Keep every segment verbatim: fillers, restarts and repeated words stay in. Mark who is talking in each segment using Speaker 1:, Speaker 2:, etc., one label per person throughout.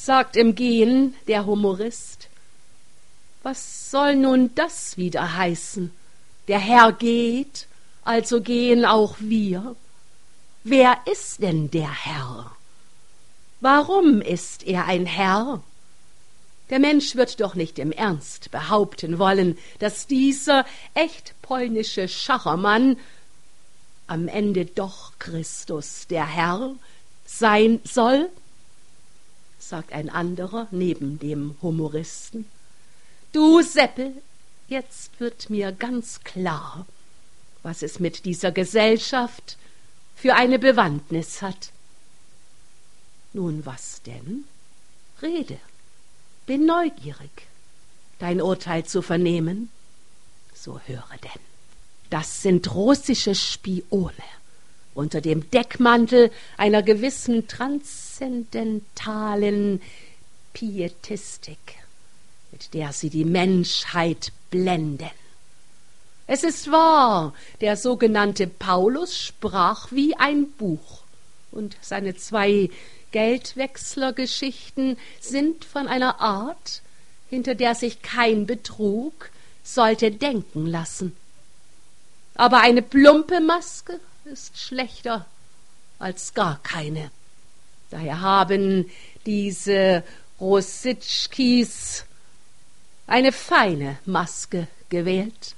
Speaker 1: sagt im Gehen der Humorist. Was soll nun das wieder heißen? Der Herr geht, also gehen auch wir. Wer ist denn der Herr? Warum ist er ein Herr? Der Mensch wird doch nicht im Ernst behaupten wollen, dass dieser echt polnische Schachermann am Ende doch Christus, der Herr, sein soll, sagt ein anderer neben dem Humoristen. Du Seppel, jetzt wird mir ganz klar, was es mit dieser Gesellschaft für eine Bewandtnis hat. Nun, was denn? Rede, bin neugierig, dein Urteil zu vernehmen. So höre denn. Das sind russische Spione unter dem Deckmantel einer gewissen transzendentalen Pietistik, mit der sie die Menschheit blenden. Es ist wahr, der sogenannte Paulus sprach wie ein Buch, und seine zwei Geldwechslergeschichten sind von einer Art, hinter der sich kein Betrug sollte denken lassen. Aber eine plumpe Maske ist schlechter als gar keine. Daher haben diese Rositschkis eine feine Maske gewählt.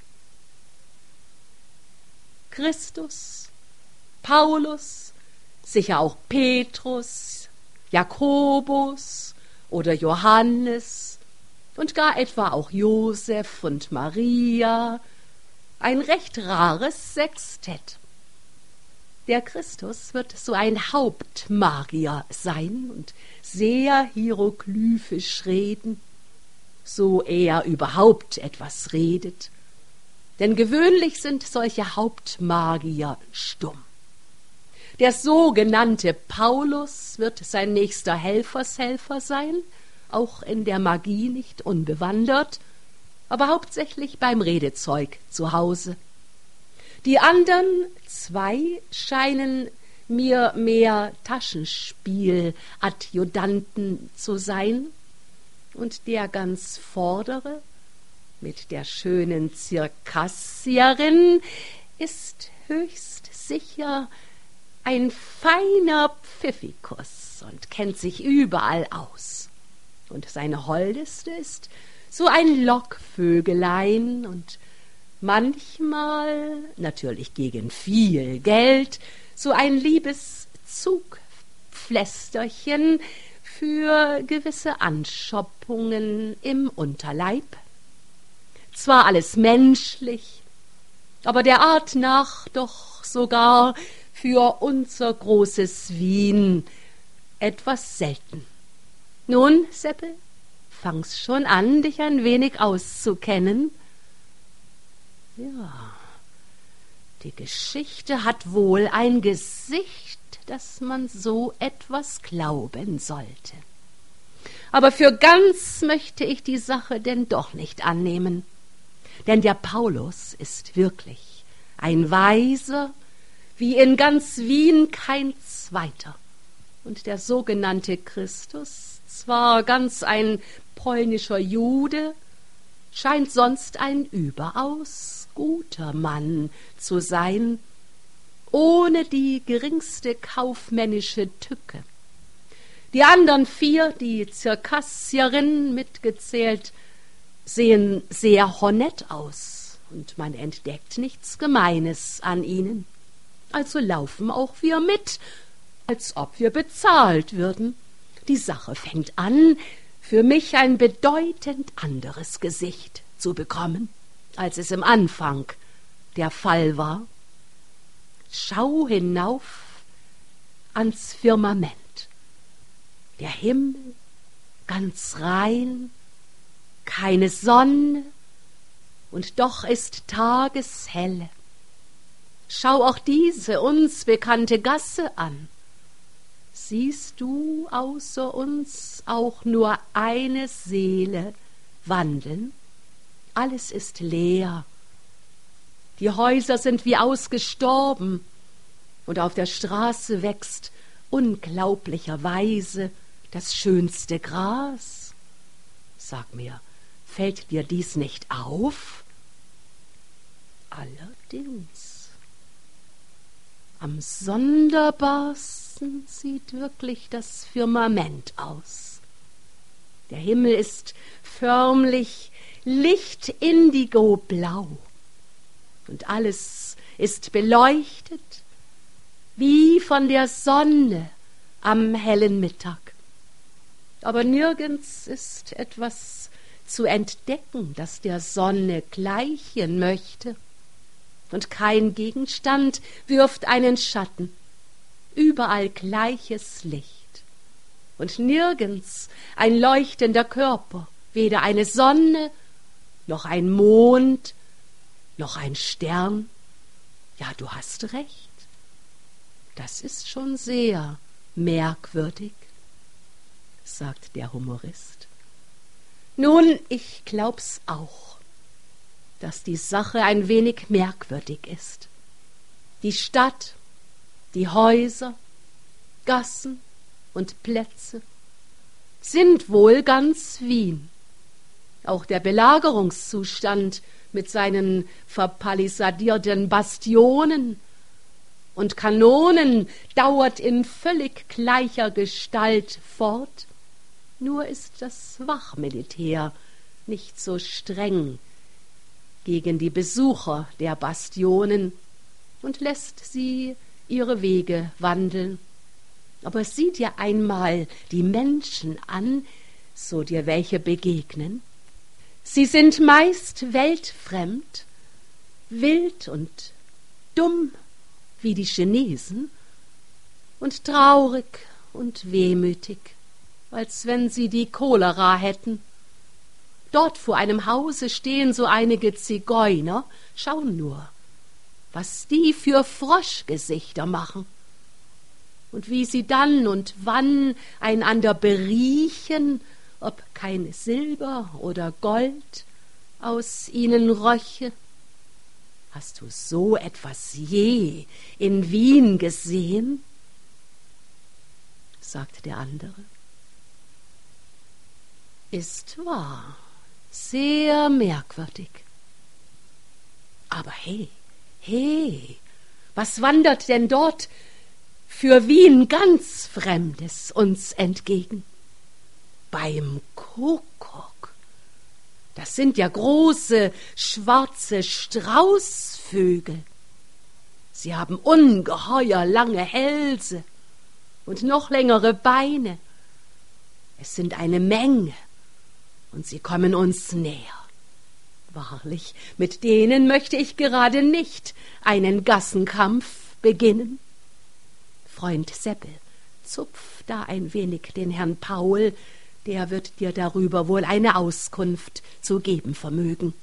Speaker 1: Christus, Paulus, sicher auch Petrus, Jakobus oder Johannes und gar etwa auch Josef und Maria, ein recht rares Sextett. Der Christus wird so ein Hauptmagier sein und sehr hieroglyphisch reden, so er überhaupt etwas redet. Denn gewöhnlich sind solche Hauptmagier stumm. Der sogenannte Paulus wird sein nächster Helfershelfer sein, auch in der Magie nicht unbewandert, aber hauptsächlich beim Redezeug zu Hause. Die anderen zwei scheinen mir mehr Taschenspiel-Adjutanten zu sein, und der ganz vordere mit der schönen Zirkassierin ist höchst sicher ein feiner Pfiffikus und kennt sich überall aus. Und seine Holdeste ist so ein Lockvögelein und manchmal, natürlich gegen viel Geld, so ein liebes Zugpflästerchen für gewisse Anschoppungen im Unterleib. Zwar alles menschlich, aber der Art nach doch sogar für unser großes Wien etwas selten. Nun, Seppel, fang's schon an, dich ein wenig auszukennen. Ja, die Geschichte hat wohl ein Gesicht, dass man so etwas glauben sollte. Aber für ganz möchte ich die Sache denn doch nicht annehmen. Denn der Paulus ist wirklich ein Weiser, wie in ganz Wien kein zweiter. Und der sogenannte Christus, zwar ganz ein polnischer Jude, scheint sonst ein überaus guter Mann zu sein, ohne die geringste kaufmännische Tücke. Die anderen vier, die Zirkassierin mitgezählt, sehen sehr honett aus, und man entdeckt nichts Gemeines an ihnen. Also laufen auch wir mit, als ob wir bezahlt würden. Die Sache fängt an, für mich ein bedeutend anderes Gesicht zu bekommen, als es im Anfang der Fall war. Schau hinauf ans Firmament. Der Himmel ganz rein, keine Sonne, und doch ist Tageshelle. Schau auch diese uns bekannte Gasse an. Siehst du außer uns auch nur eine Seele wandeln? Alles ist leer. Die Häuser sind wie ausgestorben, und auf der Straße wächst unglaublicherweise das schönste Gras. Sag mir, fällt dir dies nicht auf? Allerdings, am sonderbarsten sieht wirklich das Firmament aus. Der Himmel ist förmlich lichtindigoblau und alles ist beleuchtet wie von der Sonne am hellen Mittag. Aber nirgends ist etwas zu entdecken, das der Sonne gleichen möchte. Und kein Gegenstand wirft einen Schatten. Überall gleiches Licht. Und nirgends ein leuchtender Körper, weder eine Sonne, noch ein Mond, noch ein Stern. Ja, du hast recht. Das ist schon sehr merkwürdig, sagt der Humorist. Nun, ich glaub's auch, dass die Sache ein wenig merkwürdig ist. Die Stadt, die Häuser, Gassen und Plätze sind wohl ganz Wien. Auch der Belagerungszustand mit seinen verpalisadierten Bastionen und Kanonen dauert in völlig gleicher Gestalt fort, nur ist das Wachmilitär nicht so streng gegen die Besucher der Bastionen und lässt sie ihre Wege wandeln. Aber sieh dir einmal die Menschen an, so dir welche begegnen. Sie sind meist weltfremd, wild und dumm wie die Chinesen und traurig und wehmütig, als wenn sie die Cholera hätten. Dort vor einem Hause stehen so einige Zigeuner, schau nur, was die für Froschgesichter machen und wie sie dann und wann einander beriechen, ob kein Silber oder Gold aus ihnen röche. Hast du so etwas je in Wien gesehen? Sagt der andere. Ist wahr, sehr merkwürdig. Aber hey, hey, was wandert denn dort für Wien ganz Fremdes uns entgegen? Beim Kuckuck. Das sind ja große, schwarze Straußvögel. Sie haben ungeheuer lange Hälse und noch längere Beine. Es sind eine Menge, und sie kommen uns näher. Wahrlich, mit denen möchte ich gerade nicht einen Gassenkampf beginnen. Freund Seppel, zupf da ein wenig den Herrn Paul, der wird dir darüber wohl eine Auskunft zu geben vermögen.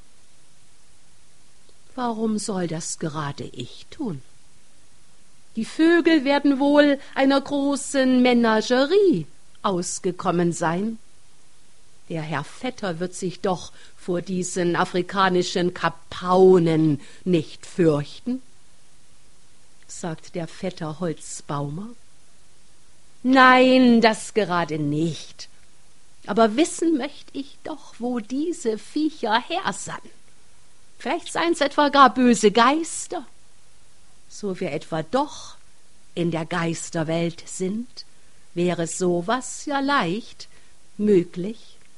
Speaker 1: Warum soll das gerade ich tun? Die Vögel werden wohl einer großen Menagerie ausgekommen sein. Der Herr Vetter wird sich doch vor diesen afrikanischen Kapaunen nicht fürchten, sagt der Vetter Holzbaumer. Nein, das gerade nicht. Aber wissen möcht ich doch, wo diese Viecher her sind. Vielleicht seien's etwa gar böse Geister, so wir etwa doch in der Geisterwelt sind, wäre sowas ja leicht möglich.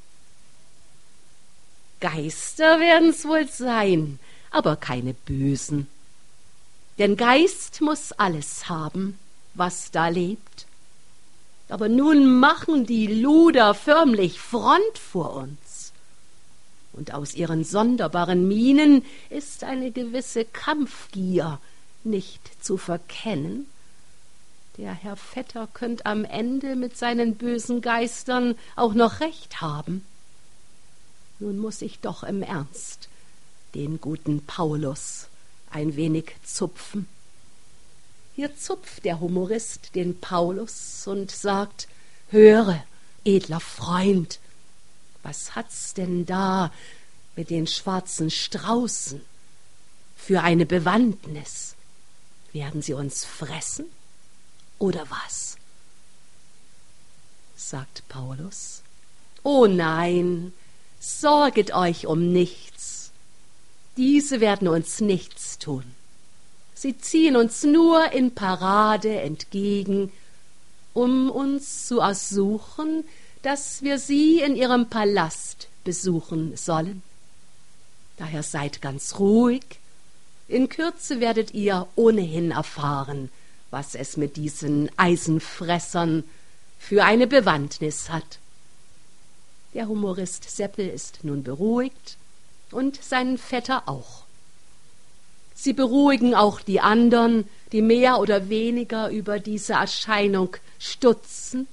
Speaker 1: Geister werden's wohl sein, aber keine bösen. Denn Geist muß alles haben, was da lebt. Aber nun machen die Luder förmlich Front vor uns. Und aus ihren sonderbaren Mienen ist eine gewisse Kampfgier nicht zu verkennen. Der Herr Vetter könnt am Ende mit seinen bösen Geistern auch noch recht haben. Nun muß ich doch im Ernst den guten Paulus ein wenig zupfen. Hier zupft der Humorist den Paulus und sagt, höre, edler Freund, was hat's denn da mit den schwarzen Straußen für eine Bewandtnis? Werden sie uns fressen oder was? sagt Paulus. »O nein, sorget euch um nichts. Diese werden uns nichts tun. Sie ziehen uns nur in Parade entgegen, um uns zu ersuchen, dass wir sie in ihrem Palast besuchen sollen. Daher seid ganz ruhig. In Kürze werdet ihr ohnehin erfahren, was es mit diesen Eisenfressern für eine Bewandtnis hat.« Der Humorist Seppel ist nun beruhigt und sein Vetter auch. Sie beruhigen auch die andern, die mehr oder weniger über diese Erscheinung stutzen.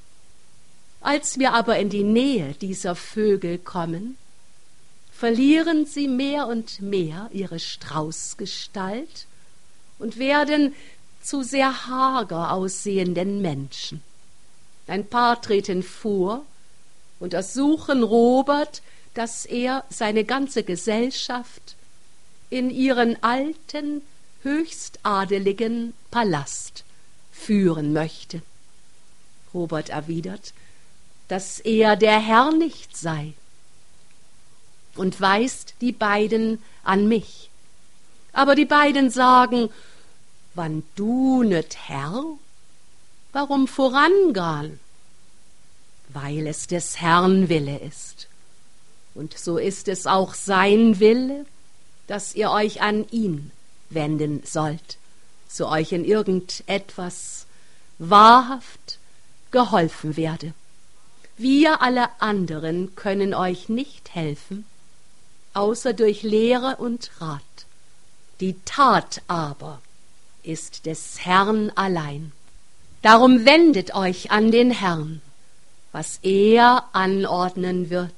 Speaker 1: Als wir aber in die Nähe dieser Vögel kommen, verlieren sie mehr und mehr ihre Straußgestalt und werden zu sehr hager aussehenden Menschen. Ein paar treten vor und ersuchen Robert, dass er seine ganze Gesellschaft in ihren alten, höchstadeligen Palast führen möchte. Robert erwidert, dass er der Herr nicht sei und weist die beiden an mich. Aber die beiden sagen, wann du nöt Herr, warum vorangehen? Weil es des Herrn Wille ist. Und so ist es auch sein Wille, dass ihr euch an ihn wenden sollt, so euch in irgendetwas wahrhaft geholfen werde. Wir alle anderen können euch nicht helfen, außer durch Lehre und Rat. Die Tat aber ist des Herrn allein. Darum wendet euch an den Herrn, was er anordnen wird,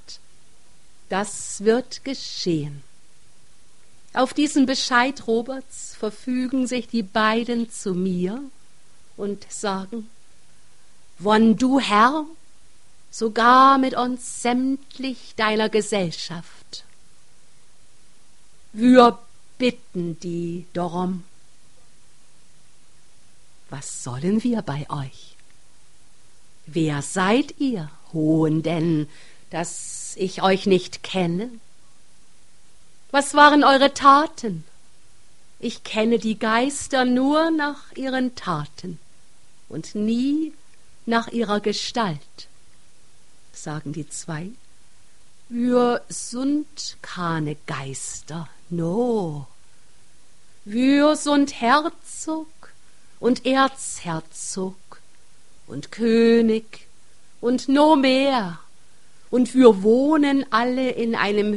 Speaker 1: das wird geschehen. Auf diesen Bescheid Roberts verfügen sich die beiden zu mir und sagen, wann du, Herr, sogar mit uns sämtlich deiner Gesellschaft. Wir bitten die darum. Was sollen wir bei euch? Wer seid ihr, Hohen, denn, dass ich euch nicht kenne? Was waren eure Taten? Ich kenne die Geister nur nach ihren Taten und nie nach ihrer Gestalt, sagen die zwei. Wir sind keine Geister, no. Wir sind Herzog und Erzherzog und König und no mehr. Und wir wohnen alle in einem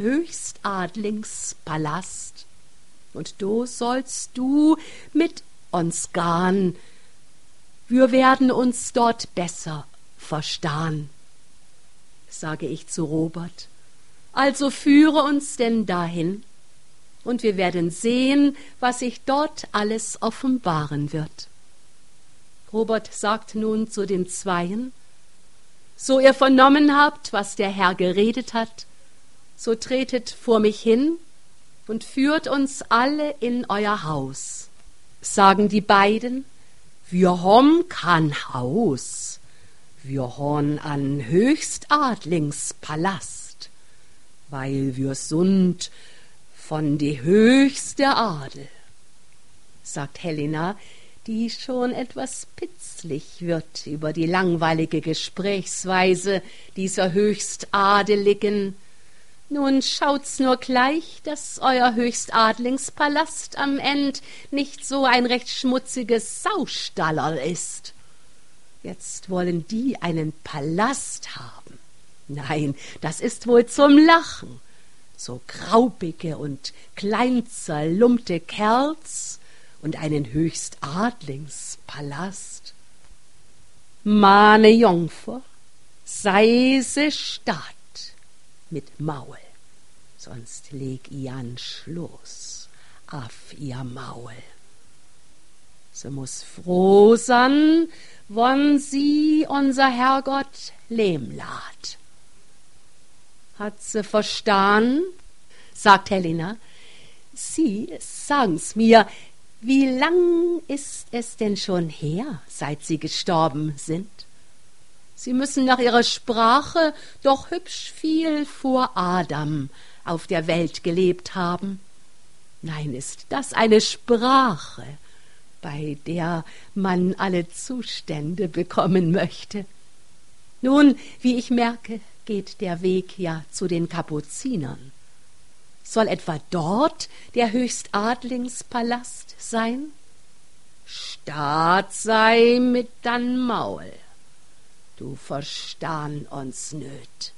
Speaker 1: Höchstadlingspalast. Und do sollst du mit uns gehen. Wir werden uns dort besser verstehen, sage ich zu Robert. Also führe uns denn dahin, und wir werden sehen, was sich dort alles offenbaren wird. Robert sagt nun zu den Zweien, so ihr vernommen habt, was der Herr geredet hat, so tretet vor mich hin und führt uns alle in euer Haus. Sagen die beiden, wir haben kein Haus, wir haben an Höchstadlingspalast, weil wir sind von die höchste Adel, sagt Helena, die schon etwas pitzlig wird über die langweilige Gesprächsweise dieser Höchstadeligen. Nun schaut's nur gleich, dass euer Höchstadlingspalast am End nicht so ein recht schmutziges Saustallerl ist. Jetzt wollen die einen Palast haben. Nein, das ist wohl zum Lachen. So graupige und kleinzerlumpte Kerls und einen Höchstadlingspalast. Meine Jungfer, sei se statt mit Maul, sonst leg i an Schluss auf ihr Maul. Sie muß froh sein, wann sie unser Herrgott leben lässt. Hat sie verstanden? Sagt Helena. Sie sagen's mir, wie lang ist es denn schon her, seit Sie gestorben sind? Sie müssen nach ihrer Sprache doch hübsch viel vor Adam auf der Welt gelebt haben. Nein, ist das eine Sprache, bei der man alle Zustände bekommen möchte? Nun, wie ich merke, geht der Weg ja zu den Kapuzinern. Soll etwa dort der Höchstadlingspalast sein? Staat sei mit dann Maul. Du verstan uns nöt.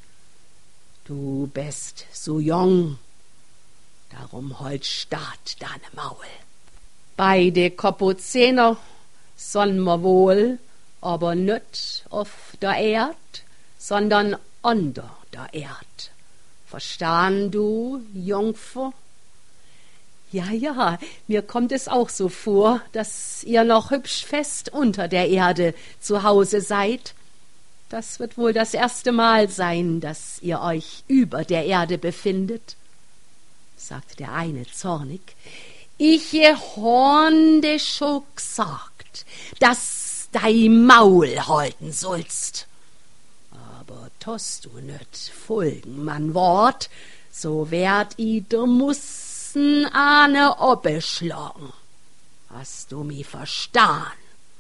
Speaker 1: Du bist so jung, darum heut Staat deine Maul. Beide Kapuziner sollen wir wohl, aber nöt auf der Erd, sondern under der Erd. Verstan du, Jungfer? Ja, ja, mir kommt es auch so vor, dass ihr noch hübsch fest unter der Erde zu Hause seid. Das wird wohl das erste Mal sein, dass ihr euch über der Erde befindet, sagt der eine zornig. Ich hornde scho gesagt, dass dei Maul halten sollst. Aber tost du nöt folgen, man Wort, so werd i der mussen ane Obbe schlagen. Hast du mi verstan?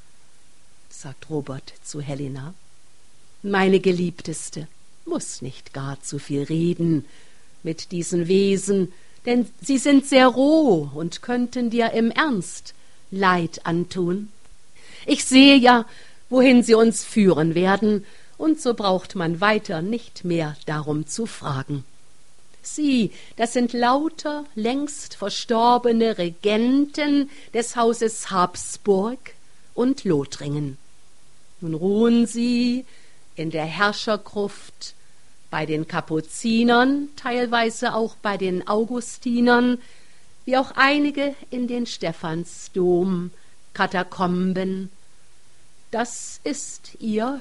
Speaker 1: Sagt Robert zu Helena. Meine Geliebteste, muß nicht gar zu viel reden mit diesen Wesen, denn sie sind sehr roh und könnten dir im Ernst Leid antun. Ich sehe ja, wohin sie uns führen werden, und so braucht man weiter nicht mehr darum zu fragen. Sieh, das sind lauter längst verstorbene Regenten des Hauses Habsburg und Lothringen. Nun ruhen sie in der Herrschergruft bei den Kapuzinern, teilweise auch bei den Augustinern, wie auch einige in den Stephansdom, Katakomben. Das ist ihr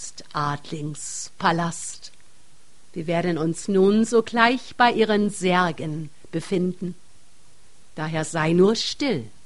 Speaker 1: Höchstadlingspalast. Wir werden uns nun sogleich bei ihren Särgen befinden. Daher sei nur still.